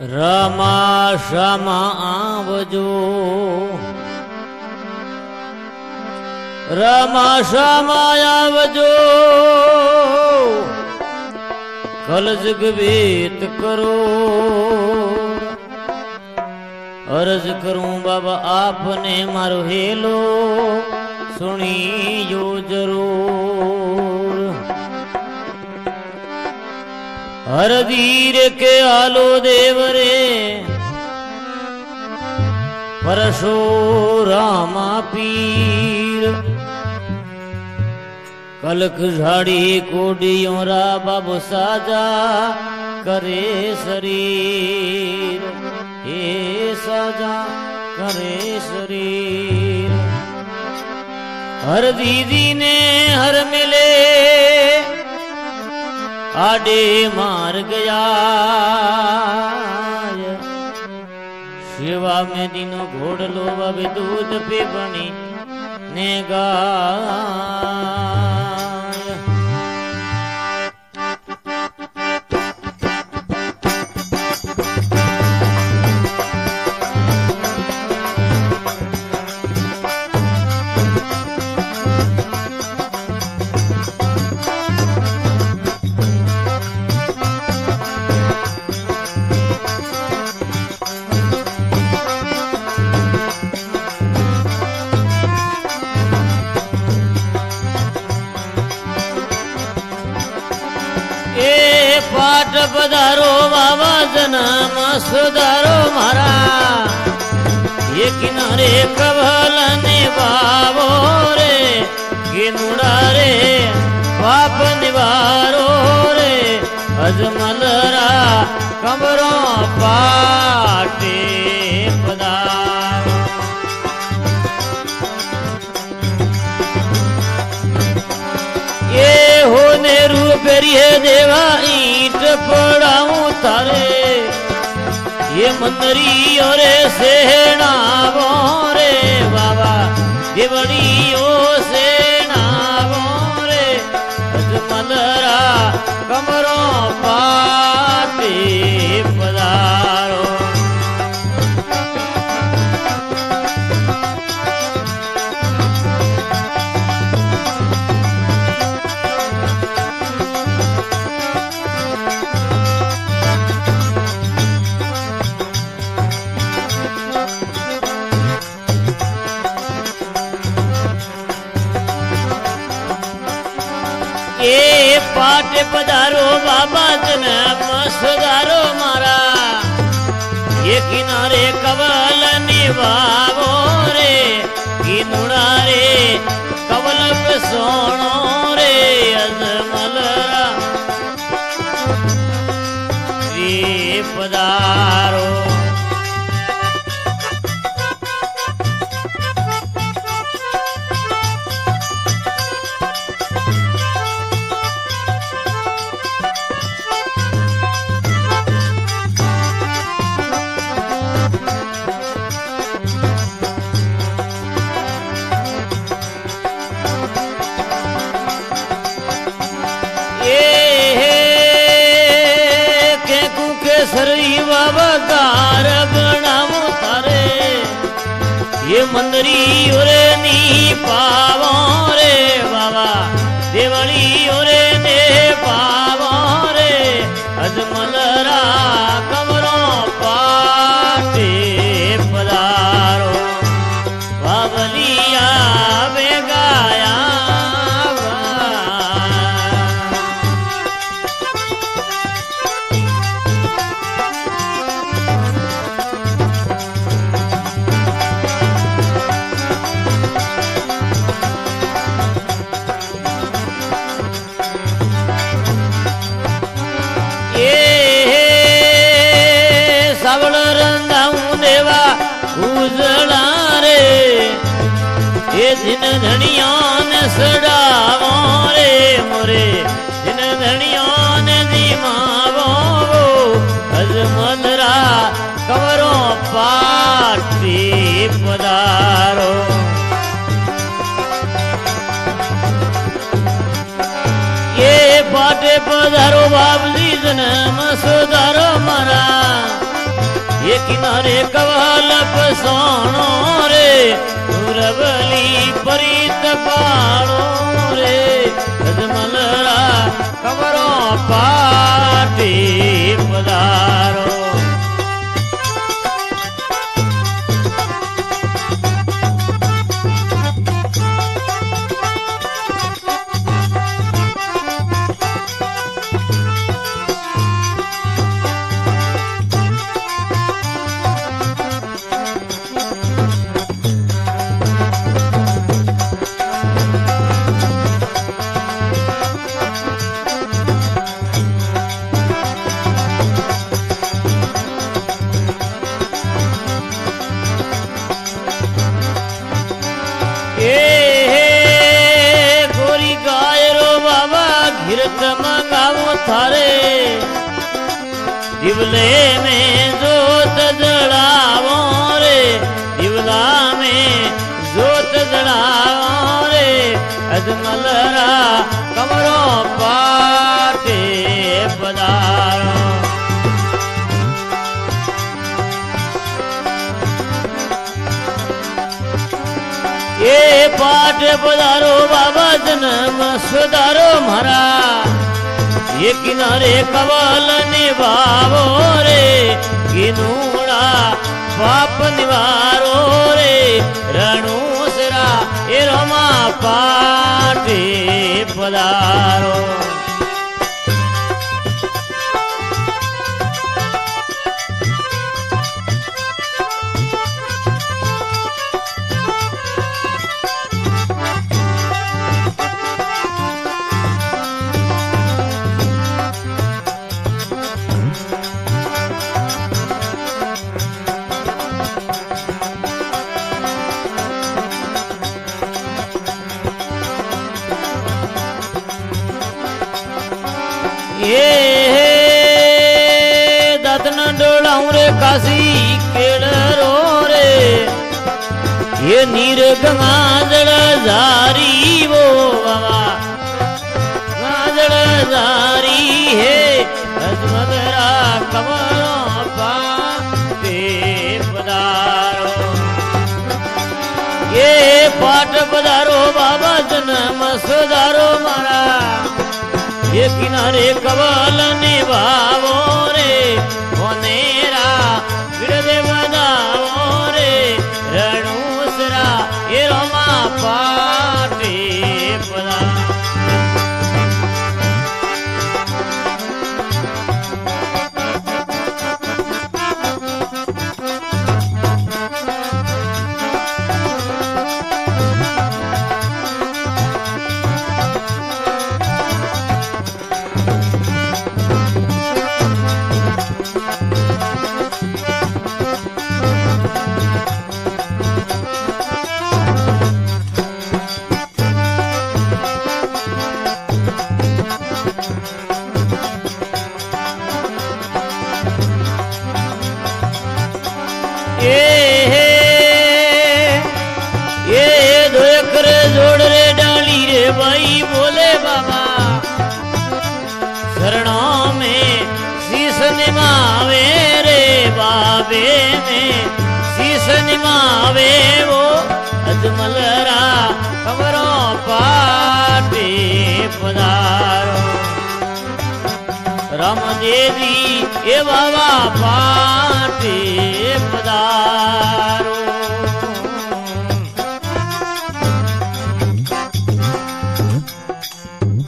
रमा क्षमा आवजो रमा क्षमा आवजो कल जग भेत करो अर्ज करूं बाबा आपने मारो हेलो सुनियो जरूर। हर धीर के आलो देवरे परशुरामा पीर कलक झाड़ी कोडियों रा बाबू साजा करे शरीर हे साजा करे शरीर। हर दीदी ने हर मिले आडे मार गया शिवा में दिनों घोड़ लो अब दूध पे बनी ने गाय। पाठ पधारो बाबा जन्म सुधारो मारा ये किनारे कभल निभावो रे किनुड़ा रे पाप निवारो रे अजमलरा कमरों पाटे पधारो। ये होने रूपेरिये देवा ईट पड़ाऊं तारे ये मंदरी और सेना बोरे बाबा देवड़ी ओ सेना बोरे अजमलरा कमरों पाटे पधारो। ये पाठ पधारो बाबा जन्म सुधारो मारा ये किनारे कवल निभावो रे किनुड़ा रे कवल पे सोनो रे अजमलरा ये पधारो। सरी बाबा कार बनावो तारे ये मंदरी ओरे नी पावो रे बाबा देवड़ी ओरे ने पावो रे अजमलरा कमरों पाटे पधारो बाबलिया बेगाया दिन धनिया ने सड़ावो रे मोरे दिन धनिया ने दिमावो अजमलरा कमरों पाटे पधारो। ये पाटे पधारो बाबली जन्म सुधारो मारा ये किनारे कवाल पसोणो रे उरवली परीत पाड़ो रे अजमलरा कमरो पाटी पधारो मंगावो थारे दिवले में जोत जड़ावो रे दिवला में जोत जड़ावो रे अजमलरा कमरो पाटे पधारो ये पाठ पधारो बाबा जन्म सुधारो मारा ये किनारे कवाल निभावो रे किनूड़ा पाप निवारो रे रणूसरा ये रोमा पाटे पधारो ये दतन डोलाऊं रे काशी केड़रो रे ये नीर गंगाजड़ जारी वो बाबा गंगाजड़ जारी है अजमलरा कमरों पाटे पधारो ये पाट पधारो बाबा जन्म सुधारो मारा ये किनारे कवाल निभावो रे मोनेरा विरदे बदावो रे रणूसरा ये रोमा पाटे पदा भाई बोले बाबा शरणों में शीश निमावे रे बाबे में शीश निमावे वो अजमलरा कमरों पाटे पधारो राम देवी ये बाबा पाटे पधारो